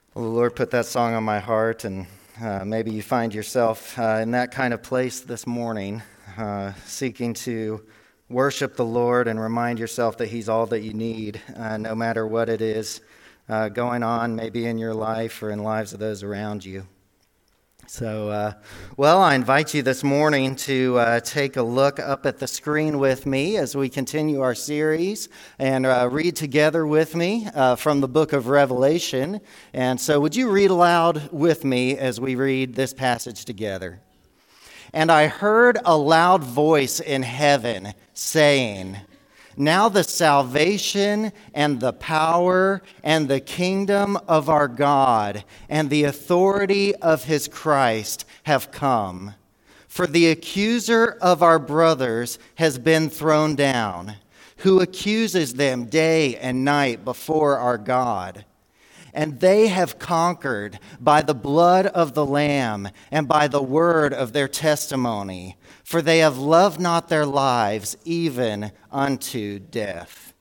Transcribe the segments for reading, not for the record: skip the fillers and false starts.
Well, the Lord put that song on my heart, and maybe you find yourself in that kind of place this morning, seeking to worship the Lord and remind yourself that He's all that you need, no matter what it is going on, maybe in your life or in lives of those around you. So, I invite you this morning to take a look up at the screen with me as we continue our series and read together with me from the book of Revelation. And so would you read aloud with me as we read this passage together? And I heard a loud voice in heaven saying, "Now the salvation and the power and the kingdom of our God and the authority of his Christ have come. For the accuser of our brothers has been thrown down, who accuses them day and night before our God. And they have conquered by the blood of the Lamb and by the word of their testimony, for they have loved not their lives even unto death."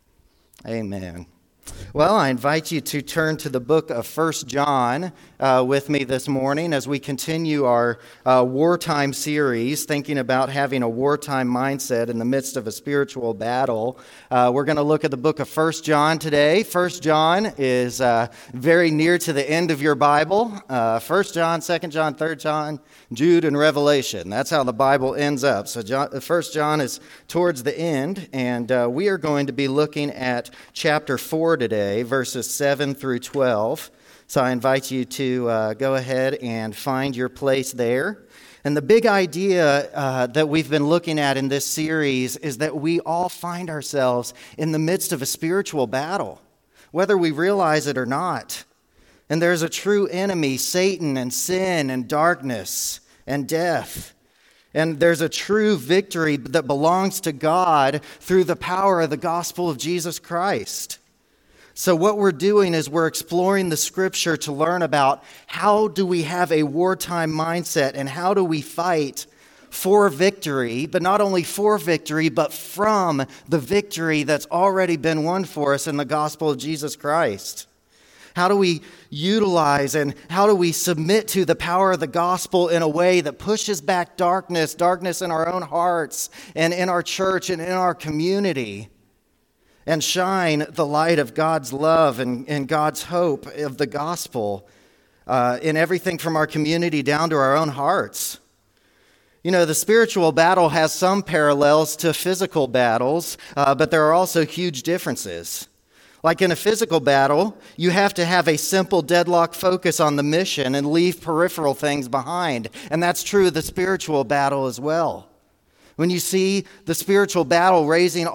Amen. Well, I invite you to turn to the book of 1 John with me this morning as we continue our wartime series, thinking about having a wartime mindset in the midst of a spiritual battle. We're going to look at the book of 1 John today. 1 John is very near to the end of your Bible. 1 John, 2 John, 3 John, Jude, and Revelation. That's how the Bible ends up. So 1 John is towards the end, and we are going to be looking at chapter 4 today, verses 7 through 12. So I invite you to go ahead and find your place there. And the big idea that we've been looking at in this series is that we all find ourselves in the midst of a spiritual battle, whether we realize it or not. And there's a true enemy, Satan and sin and darkness and death. And there's a true victory that belongs to God through the power of the gospel of Jesus Christ. So what we're doing is we're exploring the scripture to learn about how do we have a wartime mindset and how do we fight for victory, but not only for victory, but from the victory that's already been won for us in the gospel of Jesus Christ. How do we utilize and how do we submit to the power of the gospel in a way that pushes back darkness in our own hearts and in our church and in our community, and shine the light of God's love and God's hope of the gospel in everything from our community down to our own hearts? You know, the spiritual battle has some parallels to physical battles, but there are also huge differences. Like in a physical battle, you have to have a simple deadlock focus on the mission and leave peripheral things behind. And that's true of the spiritual battle as well. When you see the spiritual battle raging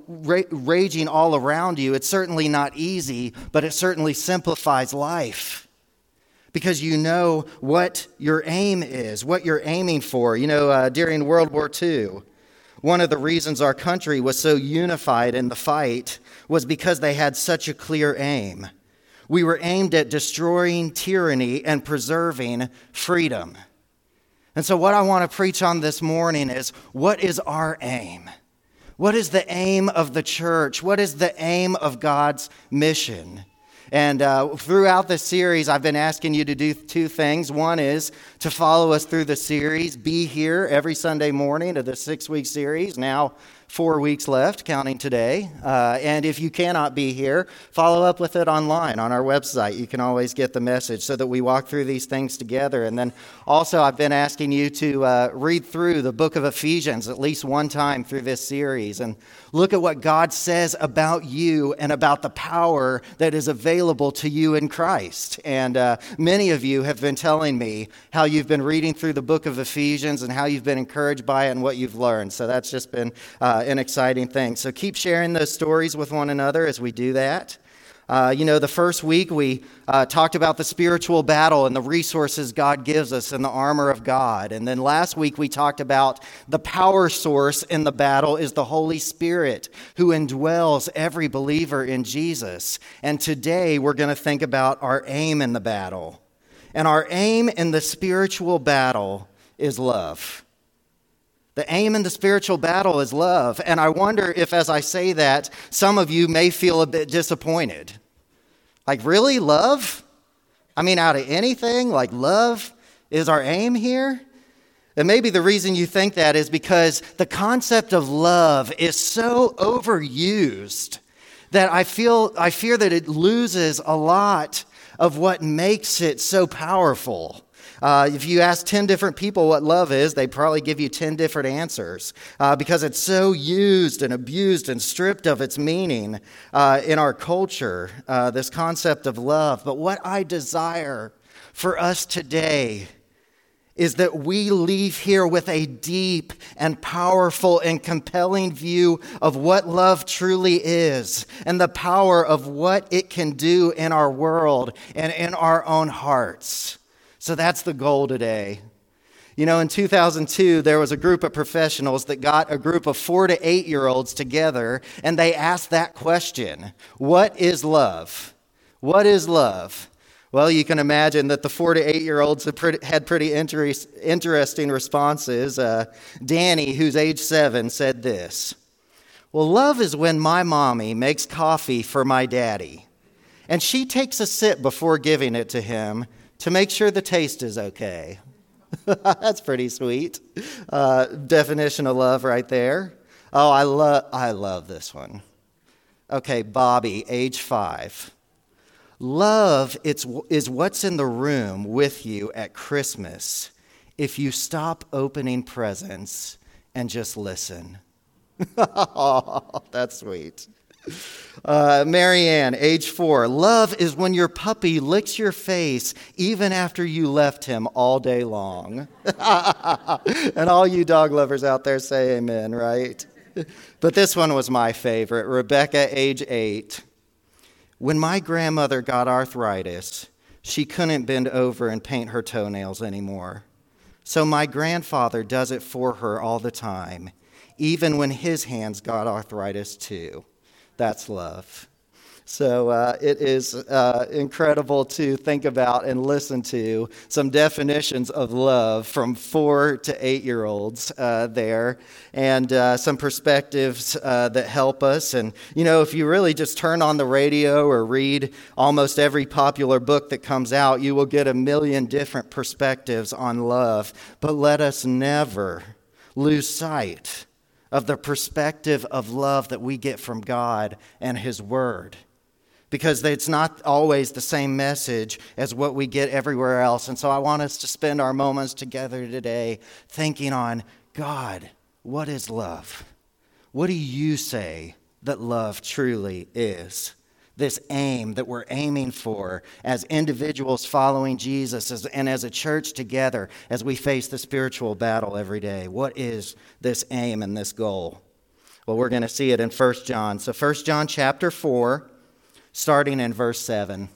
all around you, it's certainly not easy, but it certainly simplifies life. Because you know what your aim is, what you're aiming for. You know, during World War II, one of the reasons our country was so unified in the fight was because they had such a clear aim. We were aimed at destroying tyranny and preserving freedom. And so what I want to preach on this morning is, what is our aim? What is the aim of the church? What is the aim of God's mission? And throughout this series, I've been asking you to do two things. One is to follow us through the series. Be here every Sunday morning of the 6-week series. Now 4 weeks left, counting today. And if you cannot be here, follow up with it online on our website. You can always get the message so that we walk through these things together. And then also I've been asking you to read through the book of Ephesians at least one time through this series and look at what God says about you and about the power that is available to you in Christ. And many of you have been telling me how you've been reading through the book of Ephesians and how you've been encouraged by it and what you've learned. So that's just been an exciting thing. So keep sharing those stories with one another as we do that. The first week we talked about the spiritual battle and the resources God gives us and the armor of God. And then last week we talked about the power source in the battle is the Holy Spirit who indwells every believer in Jesus. And today we're going to think about our aim in the battle. And our aim in the spiritual battle is love. The aim in the spiritual battle is love. And I wonder if, as I say that, some of you may feel a bit disappointed. Like, really? Love? I mean, out of anything, like love is our aim here? And maybe the reason you think that is because the concept of love is so overused that I fear that it loses a lot of what makes it so powerful. If you ask 10 different people what love is, they probably give you 10 different answers because it's so used and abused and stripped of its meaning in our culture, this concept of love. But what I desire for us today is that we leave here with a deep and powerful and compelling view of what love truly is and the power of what it can do in our world and in our own hearts. So that's the goal today. You know, in 2002, there was a group of professionals that got a group of 4 to 8-year-olds together, and they asked that question: what is love? What is love? Well, you can imagine that the 4 to 8-year-olds had pretty interesting responses. Danny, who's age 7, said this: well, love is when my mommy makes coffee for my daddy, and she takes a sip before giving it to him to make sure the taste is okay. That's pretty sweet. Definition of love right there. Oh, I love this one. Okay, Bobby, age 5. Love is what's in the room with you at Christmas if you stop opening presents and just listen. Oh, that's sweet. Marianne, age 4. Love is when your puppy licks your face even after you left him all day long. And all you dog lovers out there say amen, right? But this one was my favorite. Rebecca, age 8. When my grandmother got arthritis, she couldn't bend over and paint her toenails anymore. So my grandfather does it for her all the time, even when his hands got arthritis too. That's love. So it is incredible to think about and listen to some definitions of love from 4 to 8-year-olds there, and some perspectives that help us. And, you know, if you really just turn on the radio or read almost every popular book that comes out, you will get a million different perspectives on love. But let us never lose sight of the perspective of love that we get from God and His Word. Because it's not always the same message as what we get everywhere else. And so I want us to spend our moments together today thinking on, God, what is love? What do you say that love truly is? This aim that we're aiming for as individuals following Jesus and as a church together as we face the spiritual battle every day. What is this aim and this goal? Well, we're going to see it in 1 John. So 1 John chapter 4. Starting in verse 7.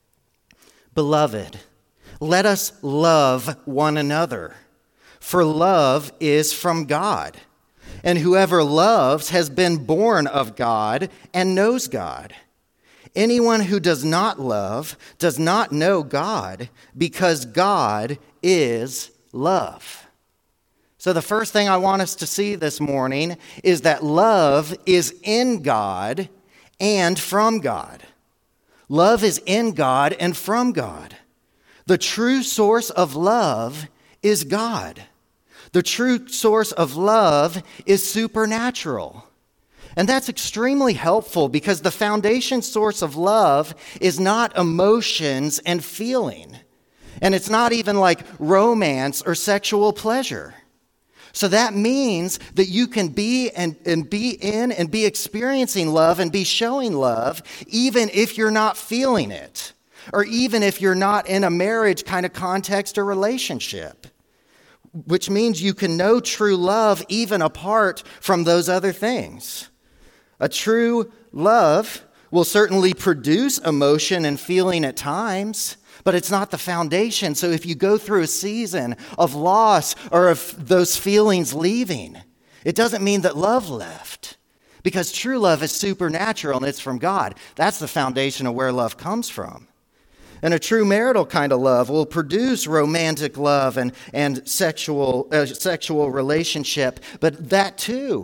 Beloved, let us love one another, for love is from God. And whoever loves has been born of God and knows God. Anyone who does not love does not know God, because God is love. So the first thing I want us to see this morning is that love is in God and from God. Love is in God and from God. The true source of love is God. The true source of love is supernatural. And that's extremely helpful because the foundation source of love is not emotions and feeling. And it's not even like romance or sexual pleasure. So that means that you can be and be in and be experiencing love and be showing love even if you're not feeling it, or even if you're not in a marriage kind of context or relationship, which means you can know true love even apart from those other things. A true love will certainly produce emotion and feeling at times, but it's not the foundation. So if you go through a season of loss or of those feelings leaving, it doesn't mean that love left, because true love is supernatural and it's from God. That's the foundation of where love comes from. And a true marital kind of love will produce romantic love and sexual relationship, but that too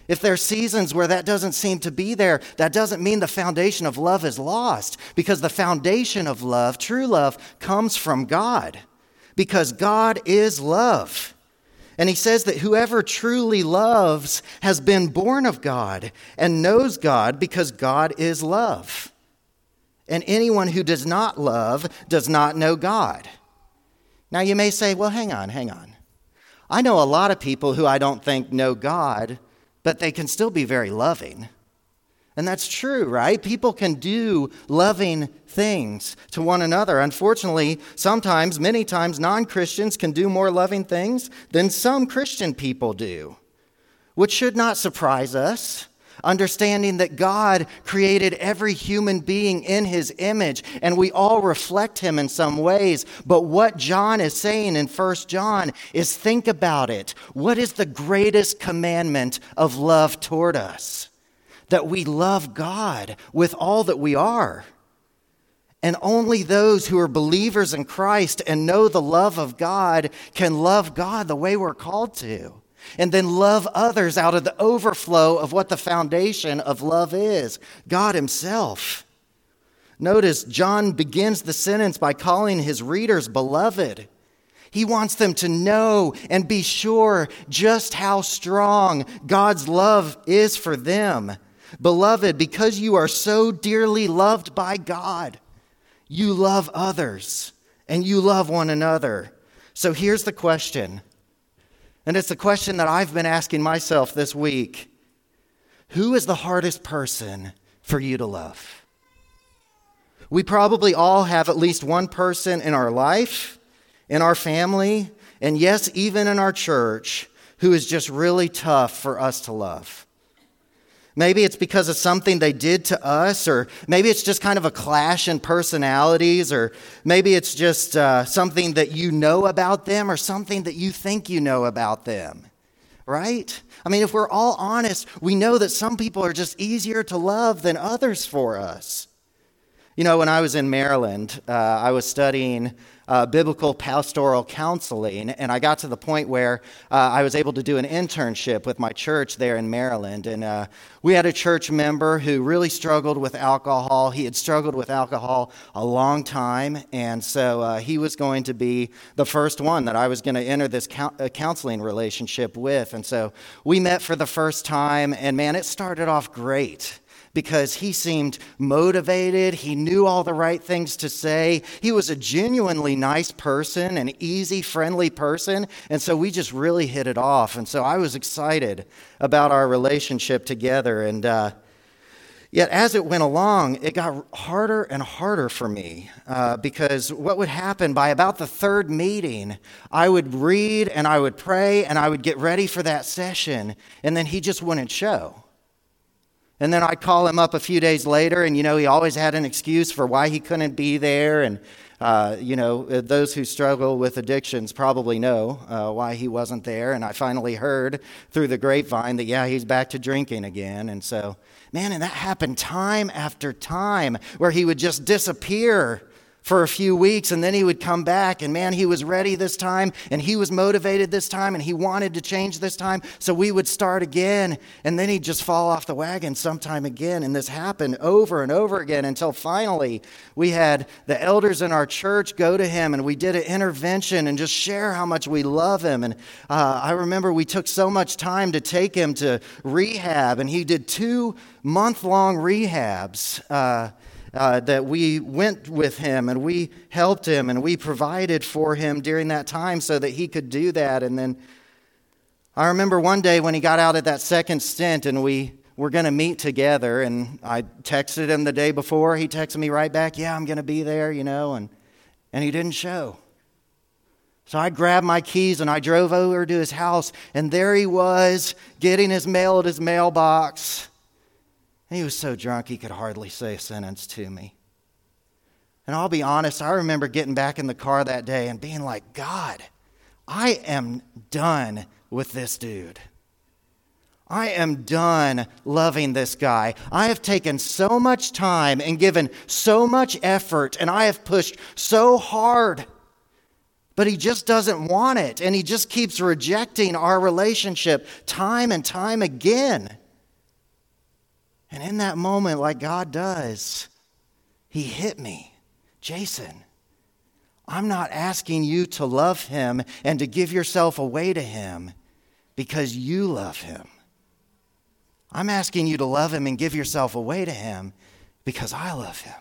If there are seasons where that doesn't seem to be there, that doesn't mean the foundation of love is lost, because the foundation of love, true love, comes from God, because God is love. And he says that whoever truly loves has been born of God and knows God, because God is love. And anyone who does not love does not know God. Now you may say, well, hang on. I know a lot of people who I don't think know God, but they can still be very loving. And that's true, right? People can do loving things to one another. Unfortunately, sometimes, many times, non-Christians can do more loving things than some Christian people do, which should not surprise us. Understanding that God created every human being in his image, and we all reflect him in some ways. But what John is saying in 1 John is, think about it. What is the greatest commandment of love toward us? That we love God with all that we are. And only those who are believers in Christ and know the love of God can love God the way we're called to. And then love others out of the overflow of what the foundation of love is, God himself. Notice John begins the sentence by calling his readers beloved. He wants them to know and be sure just how strong God's love is for them. Beloved, because you are so dearly loved by God, you love others and you love one another. So here's the question. And it's the question that I've been asking myself this week. Who is the hardest person for you to love? We probably all have at least one person in our life, in our family, and yes, even in our church, who is just really tough for us to love. Maybe it's because of something they did to us, or maybe it's just kind of a clash in personalities, or maybe it's just something that you know about them or something that you think you know about them, right? I mean, if we're all honest, we know that some people are just easier to love than others for us. You know, when I was in Maryland, I was studying biblical pastoral counseling, and I got to the point where I was able to do an internship with my church there in Maryland. And we had a church member who really struggled with alcohol. He had struggled with alcohol a long time, and so he was going to be the first one that I was going to enter this counseling relationship with. And so we met for the first time, and man, it started off great, because he seemed motivated. He knew all the right things to say. He was a genuinely nice person, an easy, friendly person. And so we just really hit it off. And so I was excited about our relationship together. And yet as it went along, it got harder and harder for me because what would happen by about the third meeting, I would read and I would pray and I would get ready for that session. And then he just wouldn't show. And then I'd call him up a few days later, and, he always had an excuse for why he couldn't be there. And, those who struggle with addictions probably know why he wasn't there. And I finally heard through the grapevine that, he's back to drinking again. And so, man, and that happened time after time, where he would just disappear for a few weeks, and then he would come back, and man, he was ready this time, and he was motivated this time, and he wanted to change this time, so we would start again, and then he'd just fall off the wagon sometime again, and this happened over and over again until finally we had the elders in our church go to him, and we did an intervention and just share how much we love him. And I remember we took so much time to take him to rehab, and he did 2-month-long rehabs that we went with him and we helped him and we provided for him during that time so that he could do that. And then I remember one day when he got out of that second stint and we were going to meet together, and I texted him the day before. He texted me right back, I'm going to be there, and he didn't show. So I grabbed my keys and I drove over to his house, and there he was getting his mail at his mailbox. He was so drunk he could hardly say a sentence to me. And I'll be honest, I remember getting back in the car that day and being like, God, I am done with this dude. I am done loving this guy. I have taken so much time and given so much effort, and I have pushed so hard But he just doesn't want it, and he just keeps rejecting our relationship time and time again. And in that moment, like God does, he hit me. Jason, I'm not asking you to love him and to give yourself away to him because you love him. I'm asking you to love him and give yourself away to him because I love him.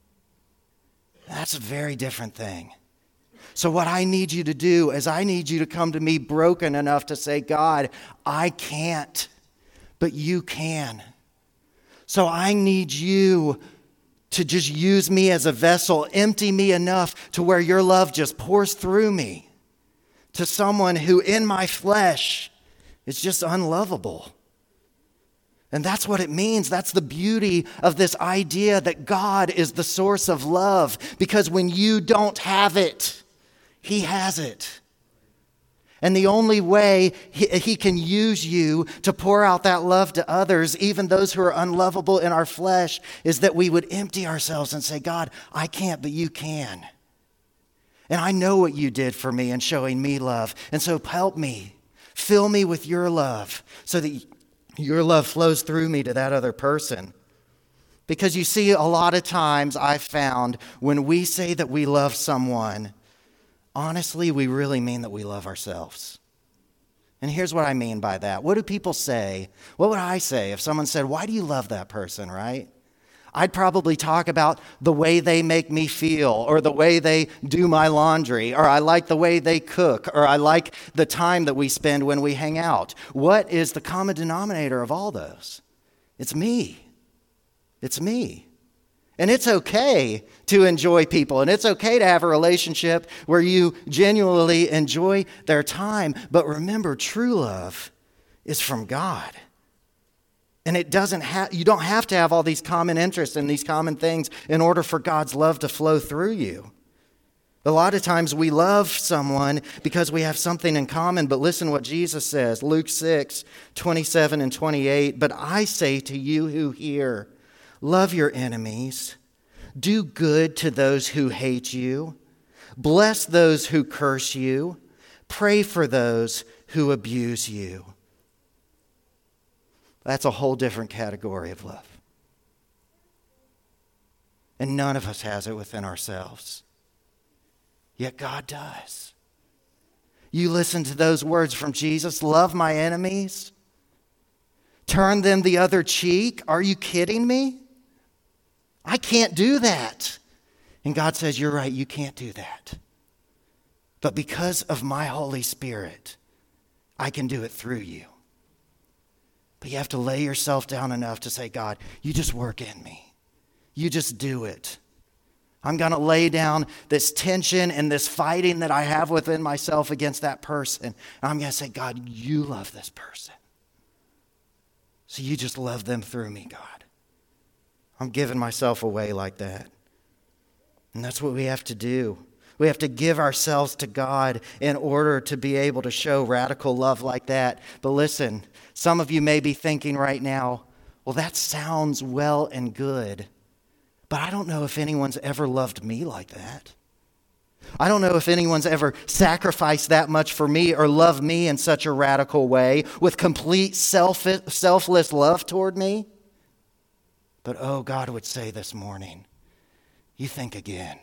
That's a very different thing. So what I need you to do is I need you to come to me broken enough to say, God, I can't, but you can. So I need you to just use me as a vessel, empty me enough to where your love just pours through me to someone who in my flesh is just unlovable. And that's what it means. That's the beauty of this idea that God is the source of love. Because when you don't have it, he has it. And the only way he can use you to pour out that love to others, even those who are unlovable in our flesh, is that we would empty ourselves and say, God, I can't, but you can. And I know what you did for me in showing me love. And so help me. Fill me with your love so that your love flows through me to that other person. Because you see, a lot of times I've found when we say that we love someone, honestly, we really mean that we love ourselves. And here's what I mean by that. What do people say? What would I say if someone said, why do you love that person, right? I'd probably talk about the way they make me feel, or the way they do my laundry, or I like the way they cook, or I like the time that we spend when we hang out. What is the common denominator of all those? It's me. It's me. And it's okay to enjoy people, and it's okay to have a relationship where you genuinely enjoy their time. But remember, true love is from God. And it doesn't you don't have to have all these common interests and these common things in order for God's love to flow through you. A lot of times we love someone because we have something in common, but listen what Jesus says, Luke 6:27 and 28. But I say to you who hear, love your enemies, do good to those who hate you, bless those who curse you, pray for those who abuse you. That's a whole different category of love. And none of us has it within ourselves. Yet God does. You listen to those words from Jesus, love my enemies, turn them the other cheek. Are you kidding me? I can't do that. And God says, you're right, you can't do that. But because of my Holy Spirit, I can do it through you. But you have to lay yourself down enough to say, God, you just work in me. You just do it. I'm going to lay down this tension and this fighting that I have within myself against that person. And I'm going to say, God, you love this person. So you just love them through me, God. I'm giving myself away like that. And that's what we have to do. We have to give ourselves to God in order to be able to show radical love like that. But listen, some of you may be thinking right now, well, that sounds well and good, but I don't know if anyone's ever loved me like that. I don't know if anyone's ever sacrificed that much for me or loved me in such a radical way with complete selfless love toward me. But oh, God would say this morning, you think again.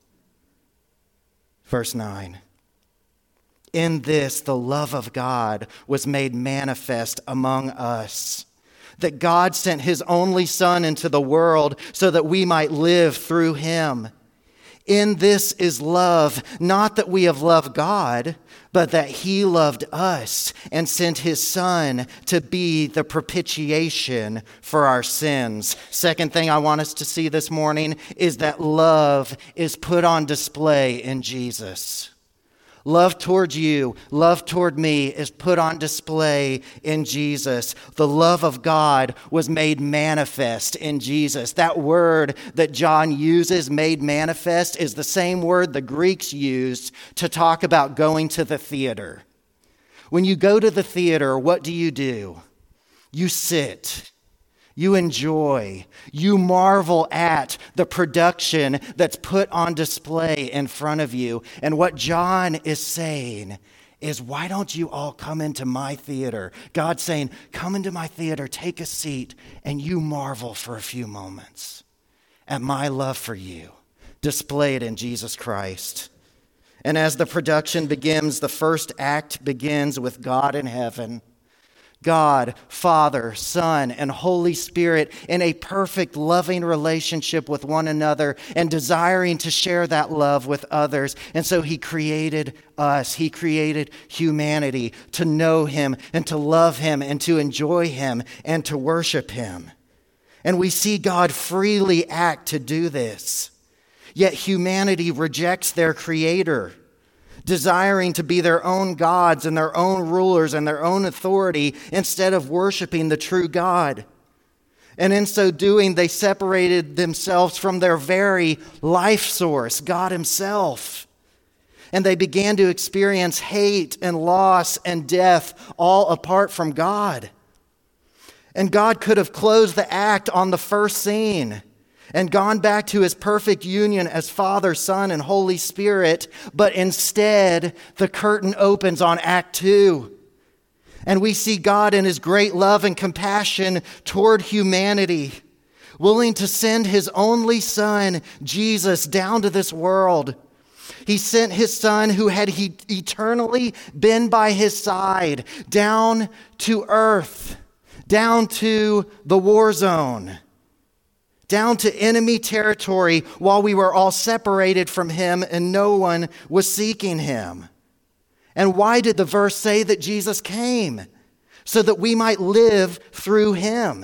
Verse 9. In this, the love of God was made manifest among us, that God sent his only Son into the world so that we might live through him. In this is love, not that we have loved God, but that he loved us and sent his Son to be the propitiation for our sins. Second thing I want us to see this morning is that love is put on display in Jesus. Love toward you, love toward me is put on display in Jesus. The love of God was made manifest in Jesus. That word that John uses, made manifest, is the same word the Greeks used to talk about going to the theater. When you go to the theater, what do? You sit. You enjoy, you marvel at the production that's put on display in front of you. And what John is saying is, why don't you all come into my theater? God's saying, come into my theater, take a seat, and you marvel for a few moments at my love for you, displayed in Jesus Christ. And as the production begins, the first act begins with God in heaven. God, Father, Son, and Holy Spirit in a perfect, loving relationship with one another and desiring to share that love with others. And so he created us. He created humanity to know him and to love him and to enjoy him and to worship him. And we see God freely act to do this. Yet humanity rejects their creator, desiring to be their own gods and their own rulers and their own authority instead of worshiping the true God. And in so doing, they separated themselves from their very life source, God himself. And they began to experience hate and loss and death all apart from God. And God could have closed the act on the first scene and gone back to his perfect union as Father, Son, and Holy Spirit, but instead the curtain opens on Act 2. And we see God in his great love and compassion toward humanity, willing to send his only Son, Jesus, down to this world. He sent his Son, who had eternally been by his side, down to earth, down to the war zone, down to enemy territory while we were all separated from him and no one was seeking him. And why did the verse say that Jesus came? So that we might live through him.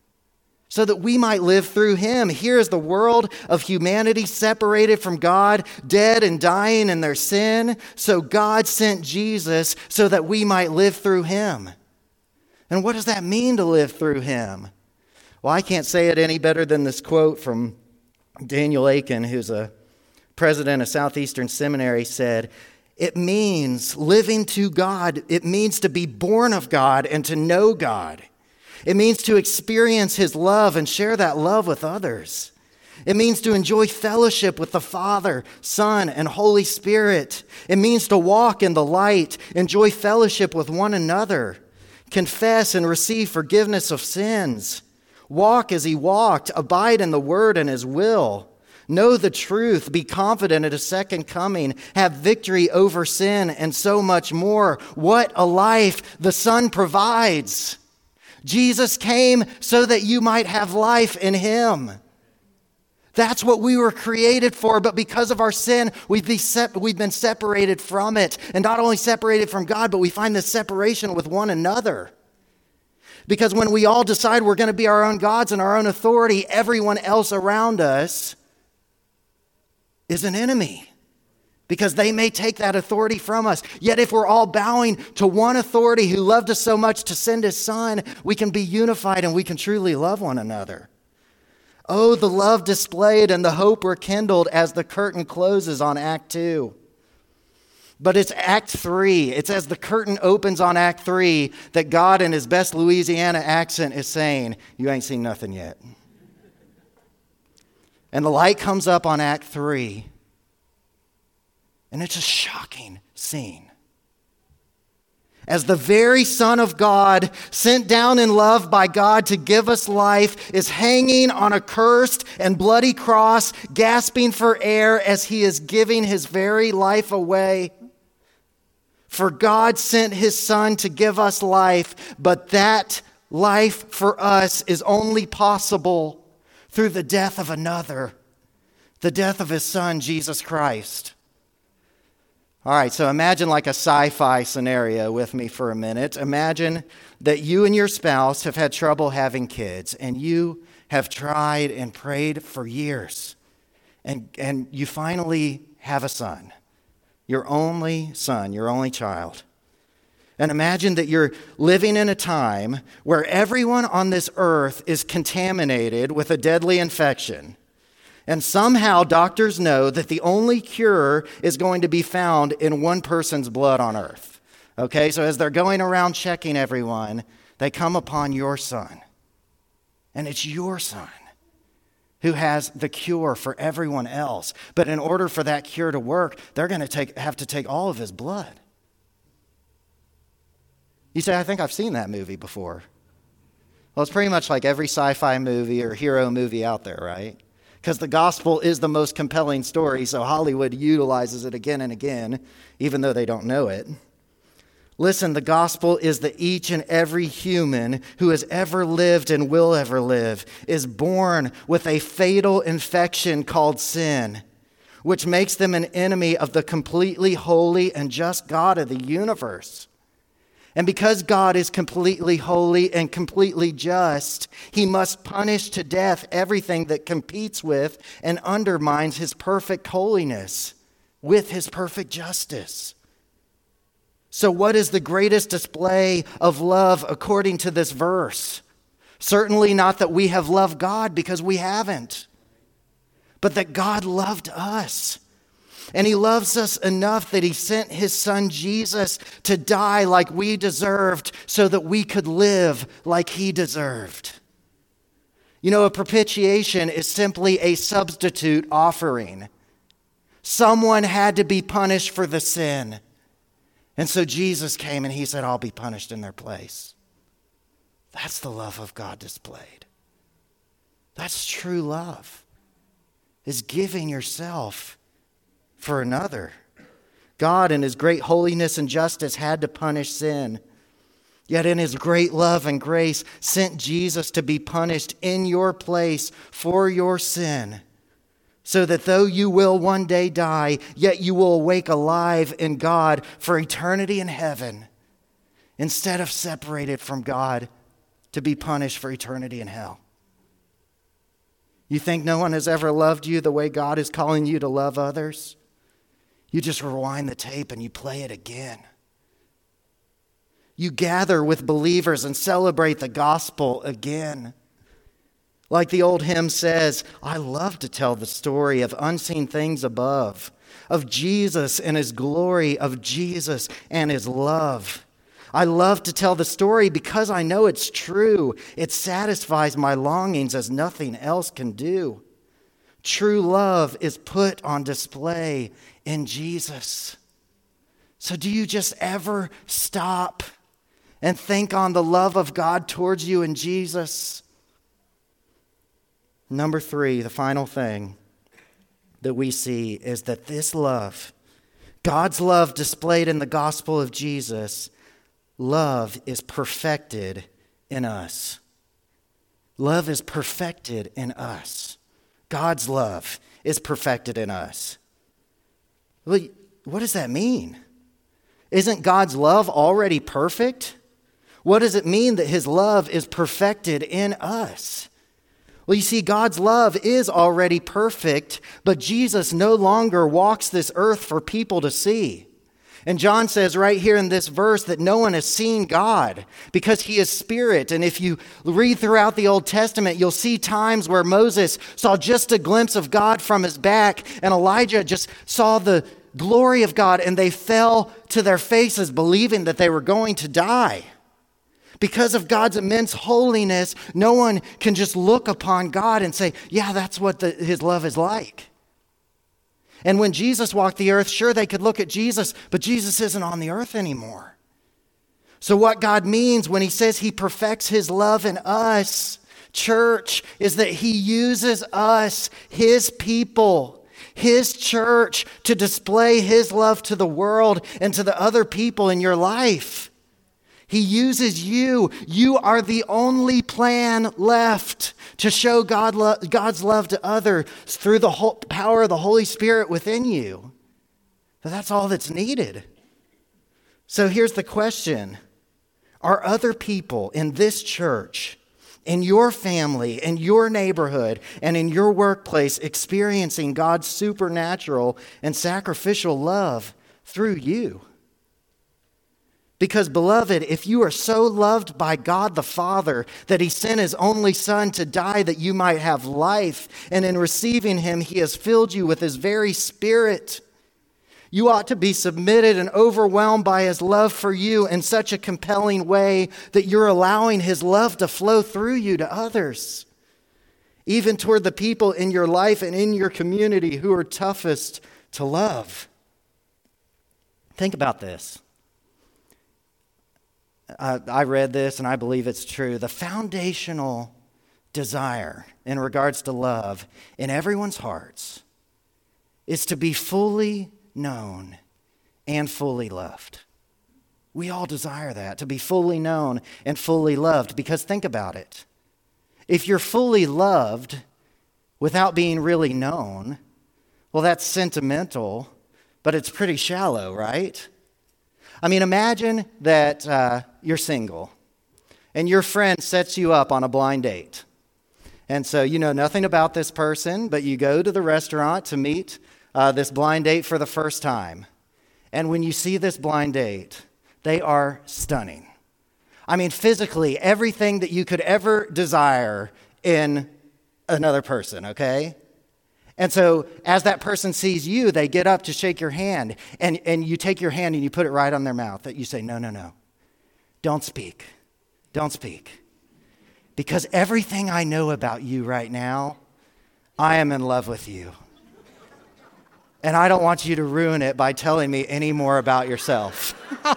So that we might live through him. Here is the world of humanity separated from God, dead and dying in their sin. So God sent Jesus so that we might live through him. And what does that mean to live through him? Well, I can't say it any better than this quote from Daniel Aiken, who's a president of Southeastern Seminary, said, it means living to God. It means to be born of God and to know God. It means to experience his love and share that love with others. It means to enjoy fellowship with the Father, Son, and Holy Spirit. It means to walk in the light, enjoy fellowship with one another, confess and receive forgiveness of sins. Walk as he walked, abide in the word and his will. Know the truth, be confident at his second coming, have victory over sin, and so much more. What a life the Son provides. Jesus came so that you might have life in him. That's what we were created for, but because of our sin, we've been separated from it. And not only separated from God, but we find this separation with one another. Because when we all decide we're going to be our own gods and our own authority, everyone else around us is an enemy. Because they may take that authority from us. Yet if we're all bowing to one authority who loved us so much to send his Son, we can be unified and we can truly love one another. Oh, the love displayed and the hope rekindled as the curtain closes on Act 2. But it's Act 3. It's as the curtain opens on Act 3 that God in his best Louisiana accent is saying, you ain't seen nothing yet. And the light comes up on Act 3. And it's a shocking scene. As the very Son of God, sent down in love by God to give us life, is hanging on a cursed and bloody cross, gasping for air as he is giving his very life away. For God sent his Son to give us life, but that life for us is only possible through the death of another, the death of his Son, Jesus Christ. All right, so imagine like a sci-fi scenario with me for a minute. Imagine that you and your spouse have had trouble having kids, and you have tried and prayed for years, and you finally have a son. Your only son, your only child. And imagine that you're living in a time where everyone on this earth is contaminated with a deadly infection. And somehow doctors know that the only cure is going to be found in one person's blood on earth. Okay, so as they're going around checking everyone, they come upon your son. And it's your son who has the cure for everyone else. But in order for that cure to work, they're going to have to take all of his blood. You say, I think I've seen that movie before. Well, it's pretty much like every sci-fi movie or hero movie out there, right? Because the gospel is the most compelling story, so Hollywood utilizes it again and again, even though they don't know it. Listen, the gospel is that each and every human who has ever lived and will ever live is born with a fatal infection called sin, which makes them an enemy of the completely holy and just God of the universe. And because God is completely holy and completely just, he must punish to death everything that competes with and undermines his perfect holiness with his perfect justice. So what is the greatest display of love according to this verse? Certainly not that we have loved God, because we haven't, but that God loved us. And he loves us enough that he sent his son Jesus to die like we deserved so that we could live like he deserved. You know, a propitiation is simply a substitute offering. Someone had to be punished for the sin. And so Jesus came and he said, I'll be punished in their place. That's the love of God displayed. That's true love, is giving yourself for another. God in his great holiness and justice had to punish sin. Yet in his great love and grace sent Jesus to be punished in your place for your sin, so that though you will one day die, yet you will awake alive in God for eternity in heaven, instead of separated from God to be punished for eternity in hell. You think no one has ever loved you the way God is calling you to love others? You just rewind the tape and you play it again. You gather with believers and celebrate the gospel again. Like the old hymn says, I love to tell the story of unseen things above, of Jesus and his glory, of Jesus and his love. I love to tell the story because I know it's true. It satisfies my longings as nothing else can do. True love is put on display in Jesus. So do you just ever stop and think on the love of God towards you in Jesus? Number 3, the final thing that we see is that this love, God's love displayed in the gospel of Jesus, love is perfected in us. Love is perfected in us. God's love is perfected in us. Well, what does that mean? Isn't God's love already perfect? What does it mean that his love is perfected in us? Well, you see, God's love is already perfect, but Jesus no longer walks this earth for people to see. And John says right here in this verse that no one has seen God because he is spirit. And if you read throughout the Old Testament, you'll see times where Moses saw just a glimpse of God from his back, and Elijah just saw the glory of God, and they fell to their faces believing that they were going to die. Because of God's immense holiness, no one can just look upon God and say, yeah, that's what his love is like. And when Jesus walked the earth, sure, they could look at Jesus, but Jesus isn't on the earth anymore. So what God means when he says he perfects his love in us, church, is that he uses us, his people, his church, to display his love to the world and to the other people in your life. He uses you. You are the only plan left to show God's love to others through the whole power of the Holy Spirit within you. But that's all that's needed. So here's the question. Are other people in this church, in your family, in your neighborhood, and in your workplace experiencing God's supernatural and sacrificial love through you? Because, beloved, if you are so loved by God the Father that he sent his only Son to die that you might have life, and in receiving him, he has filled you with his very Spirit, You ought to be submitted and overwhelmed by his love for you in such a compelling way that you're allowing his love to flow through you to others, even toward the people in your life and in your community who are toughest to love. Think about this. I read this and I believe it's true. The foundational desire in regards to love in everyone's hearts is to be fully known and fully loved. We all desire that, to be fully known and fully loved, because think about it. If you're fully loved without being really known, well, that's sentimental, but it's pretty shallow, right? I mean, imagine that you're single and your friend sets you up on a blind date. And so you know nothing about this person, but you go to the restaurant to meet this blind date for the first time. And when you see this blind date, they are stunning. I mean, physically, everything that you could ever desire in another person, okay? And so as that person sees you, they get up to shake your hand, and you take your hand and you put it right on their mouth. That you say, no, don't speak. Don't speak. Because everything I know about you right now, I am in love with you. And I don't want you to ruin it by telling me any more about yourself.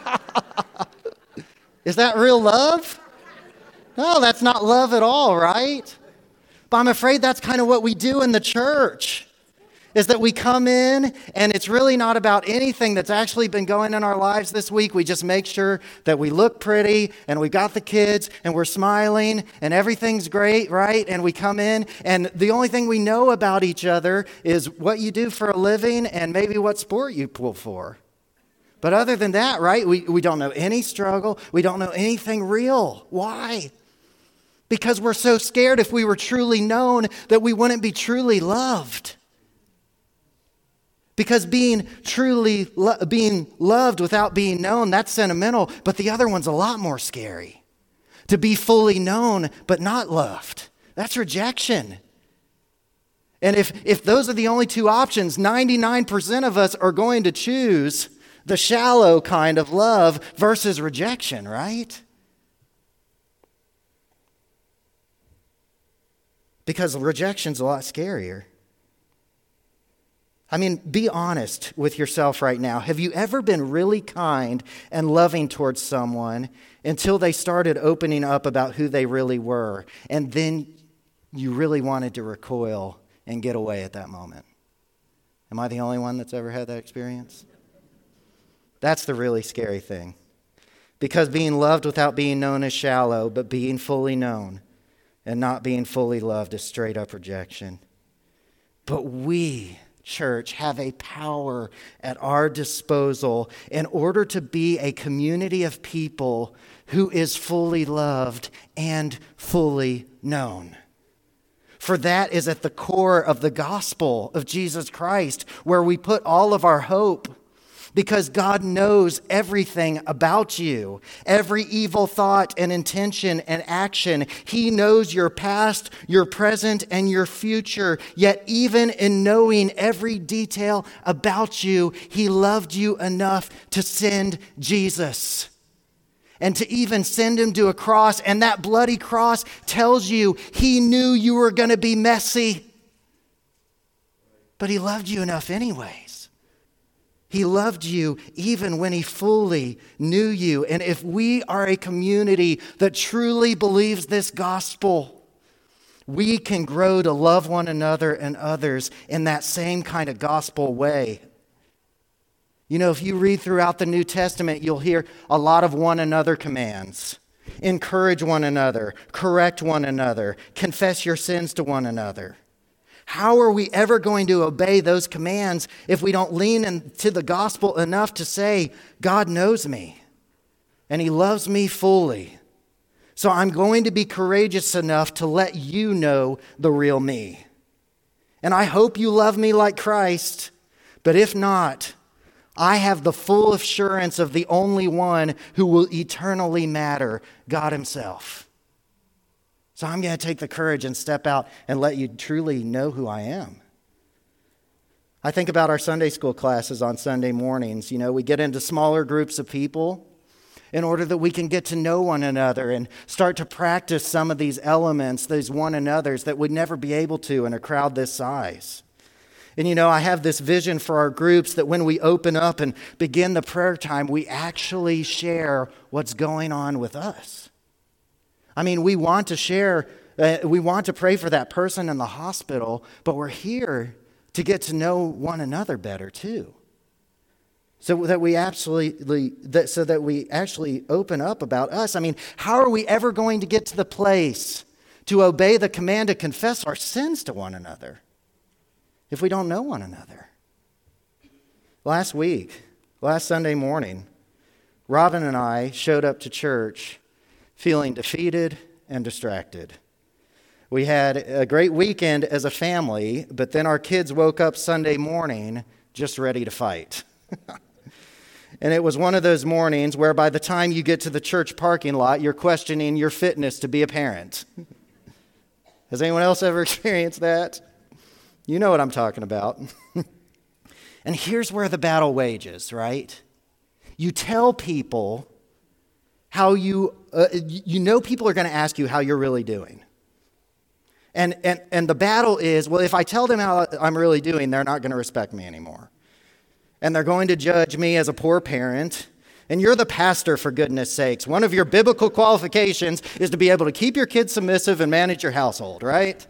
Is that real love? No, that's not love at all, right? But I'm afraid that's kind of what we do in the church, is that we come in and it's really not about anything that's actually been going in our lives this week. We just make sure that we look pretty and we got the kids and we're smiling and everything's great, right? And we come in and the only thing we know about each other is what you do for a living and maybe what sport you pull for. But other than that, right, we don't know any struggle. We don't know anything real. Why? Because we're so scared if we were truly known that we wouldn't be truly loved. Because being loved without being known, that's sentimental, but the other one's a lot more scary. To be fully known but not loved, that's rejection. And if those are the only two options, 99% of us are going to choose the shallow kind of love versus rejection, right? Because rejection's a lot scarier. I mean, be honest with yourself right now. Have you ever been really kind and loving towards someone until they started opening up about who they really were, and then you really wanted to recoil and get away at that moment? Am I the only one that's ever had that experience? That's the really scary thing. Because being loved without being known is shallow, but being fully known and not being fully loved is straight up rejection. But we, church, have a power at our disposal in order to be a community of people who is fully loved and fully known. For that is at the core of the gospel of Jesus Christ, where we put all of our hope. Because God knows everything about you, every evil thought and intention and action. He knows your past, your present, and your future. Yet even in knowing every detail about you, He loved you enough to send Jesus. And to even send Him to a cross. And that bloody cross tells you He knew you were going to be messy. But He loved you enough anyways. He loved you even when He fully knew you. And if we are a community that truly believes this gospel, we can grow to love one another and others in that same kind of gospel way. You know, if you read throughout the New Testament, you'll hear a lot of one another commands. Encourage one another, correct one another, confess your sins to one another. How are we ever going to obey those commands if we don't lean into the gospel enough to say, God knows me and He loves me fully. So I'm going to be courageous enough to let you know the real me. And I hope you love me like Christ, but if not, I have the full assurance of the only one who will eternally matter, God Himself. So I'm going to take the courage and step out and let you truly know who I am. I think about our Sunday school classes on Sunday mornings. We get into smaller groups of people in order that we can get to know one another and start to practice some of these elements, these one another's that we'd never be able to in a crowd this size. And I have this vision for our groups that when we open up and begin the prayer time, we actually share what's going on with us. We want to share, we want to pray for that person in the hospital, but we're here to get to know one another better too. So that we actually open up about us. How are we ever going to get to the place to obey the command to confess our sins to one another if we don't know one another? Last Sunday morning, Robin and I showed up to church feeling defeated and distracted. We had a great weekend as a family, but then our kids woke up Sunday morning just ready to fight. And it was one of those mornings where by the time you get to the church parking lot, you're questioning your fitness to be a parent. Has anyone else ever experienced that? You know what I'm talking about. And here's where the battle wages, right? You tell people how people are going to ask you how you're really doing. And the battle is, well, if I tell them how I'm really doing, they're not going to respect me anymore. And they're going to judge me as a poor parent. And you're the pastor, for goodness sakes. One of your biblical qualifications is to be able to keep your kids submissive and manage your household, right?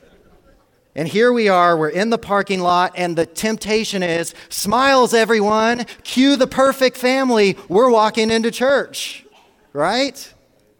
And here we are, we're in the parking lot, and the temptation is, smiles everyone, cue the perfect family, we're walking into church, right?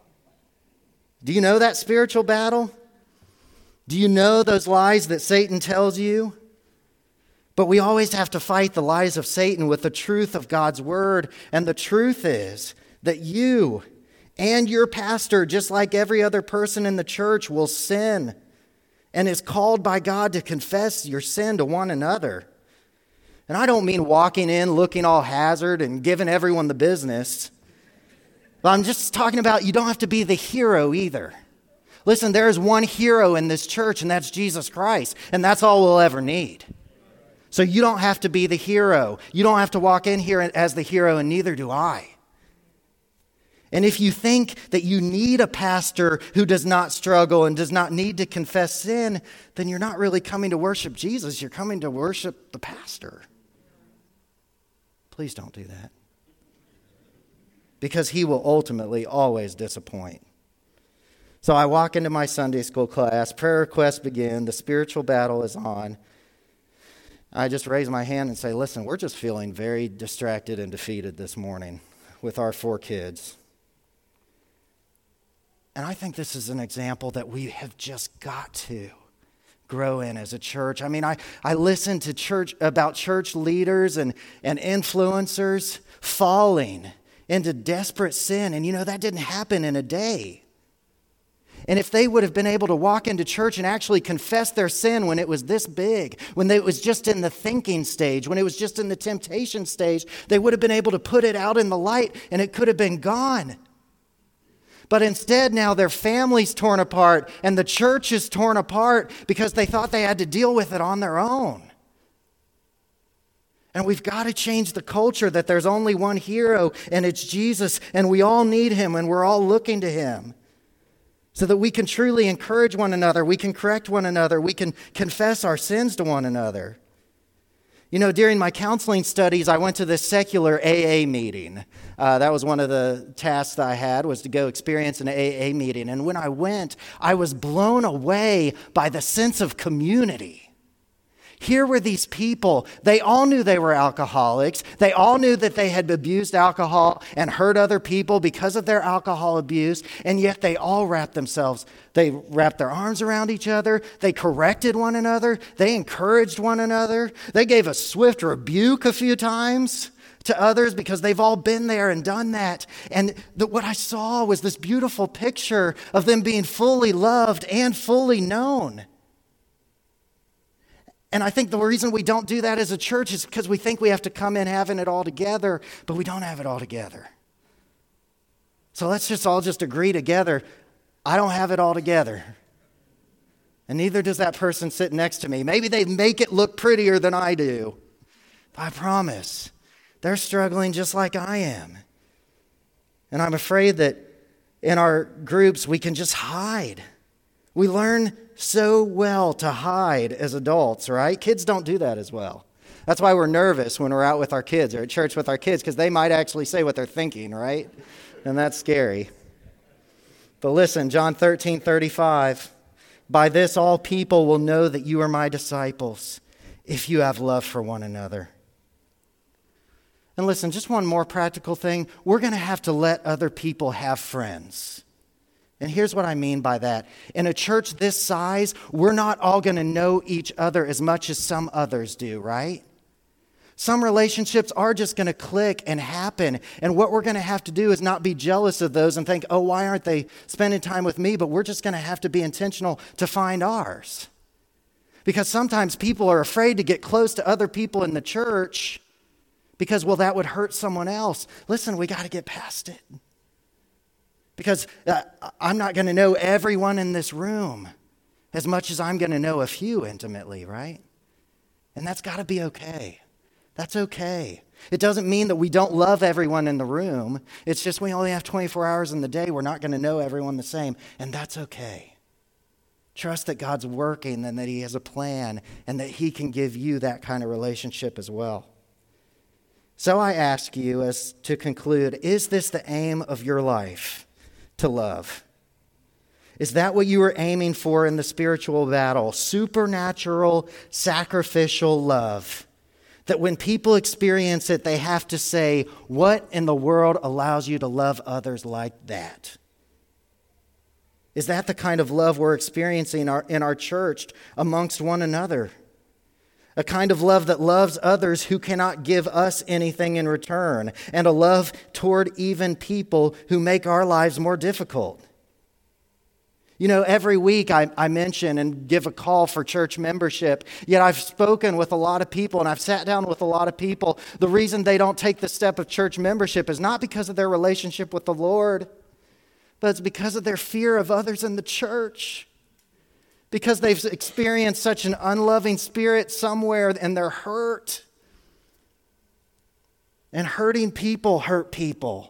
Do you know that spiritual battle? Do you know those lies that Satan tells you? But we always have to fight the lies of Satan with the truth of God's word. And the truth is that you and your pastor, just like every other person in the church, will sin and is called by God to confess your sin to one another. And I don't mean walking in looking all hazard and giving everyone the business. But I'm just talking about you don't have to be the hero either. Listen, there is one hero in this church, and that's Jesus Christ. And that's all we'll ever need. So you don't have to be the hero. You don't have to walk in here as the hero, and neither do I. And if you think that you need a pastor who does not struggle and does not need to confess sin, then you're not really coming to worship Jesus. You're coming to worship the pastor. Please don't do that. Because he will ultimately always disappoint. So I walk into my Sunday school class, prayer requests begin, the spiritual battle is on. I just raise my hand and say, listen, we're just feeling very distracted and defeated this morning with our 4 kids. And I think this is an example that we have just got to grow in as a church. I listen to about church leaders and influencers falling into desperate sin. And that didn't happen in a day. And if they would have been able to walk into church and actually confess their sin when it was this big, when it was just in the thinking stage, when it was just in the temptation stage, they would have been able to put it out in the light and it could have been gone. But instead now their family's torn apart and the church is torn apart because they thought they had to deal with it on their own. And we've got to change the culture that there's only one hero and it's Jesus and we all need him and we're all looking to him. So that we can truly encourage one another, we can correct one another, we can confess our sins to one another. During my counseling studies, I went to this secular AA meeting. That was one of the tasks that I had, was to go experience an AA meeting. And when I went, I was blown away by the sense of community. Here were these people. They all knew they were alcoholics. They all knew that they had abused alcohol and hurt other people because of their alcohol abuse. And yet they all wrapped their arms around each other. They corrected one another. They encouraged one another. They gave a swift rebuke a few times to others because they've all been there and done that. And what I saw was this beautiful picture of them being fully loved and fully known. And I think the reason we don't do that as a church is because we think we have to come in having it all together, but we don't have it all together. So let's all agree together, I don't have it all together. And neither does that person sit next to me. Maybe they make it look prettier than I do. But I promise, they're struggling just like I am. And I'm afraid that in our groups, we can just hide. We learn so well to hide as adults, right? Kids don't do that as well. That's why we're nervous when we're out with our kids or at church with our kids, because they might actually say what they're thinking, right? And that's scary. But listen, John 13:35, by this all people will know that you are my disciples, if you have love for one another. And listen, just one more practical thing. We're going to have to let other people have friends. And here's what I mean by that. In a church this size, we're not all going to know each other as much as some others do, right? Some relationships are just going to click and happen. And what we're going to have to do is not be jealous of those and think, oh, why aren't they spending time with me? But we're just going to have to be intentional to find ours. Because sometimes people are afraid to get close to other people in the church because, well, that would hurt someone else. Listen, we got to get past it. Because I'm not going to know everyone in this room as much as I'm going to know a few intimately, right? And that's got to be okay. That's okay. It doesn't mean that we don't love everyone in the room. It's just we only have 24 hours in the day. We're not going to know everyone the same, and that's okay. Trust that God's working and that He has a plan and that He can give you that kind of relationship as well. So I ask you, as to conclude, is this the aim of your life? To love? Is that what you were aiming for in the spiritual battle? Supernatural, sacrificial love. That when people experience it, they have to say, what in the world allows you to love others like that? Is that the kind of love we're experiencing in our church amongst one another? A kind of love that loves others who cannot give us anything in return, and a love toward even people who make our lives more difficult. You know, every week I mention and give a call for church membership, yet I've spoken with a lot of people and I've sat down with a lot of people. The reason they don't take the step of church membership is not because of their relationship with the Lord, but it's because of their fear of others in the church. Because they've experienced such an unloving spirit somewhere and they're hurt. And hurting people hurt people.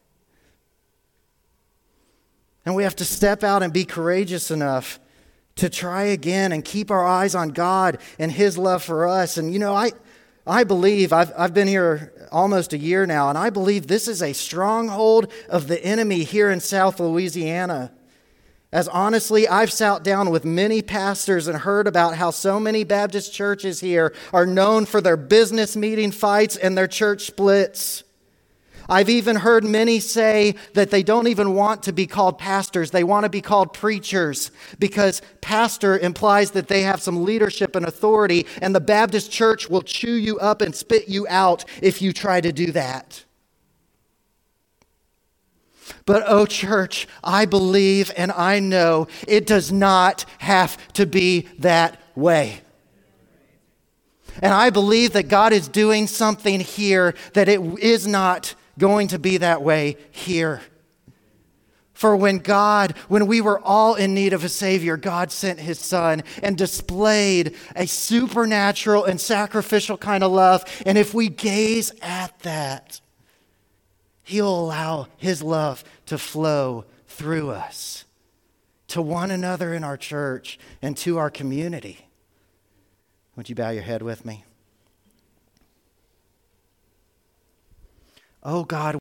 And we have to step out and be courageous enough to try again and keep our eyes on God and His love for us. And you know, I believe, I've been here almost a year now, and I believe this is a stronghold of the enemy here in South Louisiana. As honestly, I've sat down with many pastors and heard about how so many Baptist churches here are known for their business meeting fights and their church splits. I've even heard many say that they don't even want to be called pastors. They want to be called preachers because pastor implies that they have some leadership and authority, and the Baptist church will chew you up and spit you out if you try to do that. But, oh church, I believe and I know it does not have to be that way. And I believe that God is doing something here that it is not going to be that way here. For when we were all in need of a Savior, God sent His Son and displayed a supernatural and sacrificial kind of love. And if we gaze at that, He'll allow His love to flow through us, to one another in our church and to our community. Would you bow your head with me? Oh God,